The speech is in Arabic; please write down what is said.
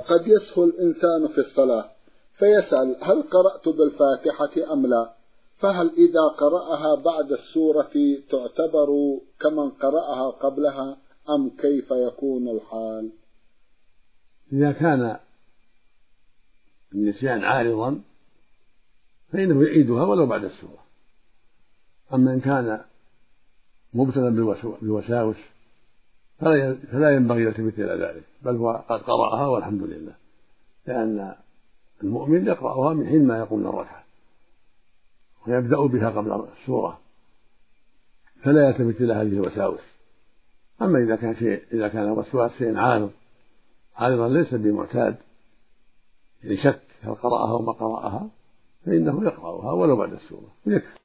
قد يسهو الإنسان في الصلاة فيسأل هل قرأت بالفاتحة أم لا، فهل إذا قرأها بعد السورة تعتبر كمن قرأها قبلها أم كيف يكون الحال؟ إذا كان النسيان عارضا فإنه يعيدها ولو بعد السورة. أما إن كان مبتلا بوساوس فلا ينبغي يلتفت إلى ذلك، بل هو قد قرأها والحمد لله، لأن المؤمن يقرأها من حين ما يقوم من الركعة ويبدأ بها قبل السورة، فلا يلتفت إلى هذه الوساوس. أما إذا كان الوسواس شيء عارضا ليس بمعتاد، يعني شك هل قرأها وما قرأها، فإنه يقرأها ولو بعد السورة ويكفي.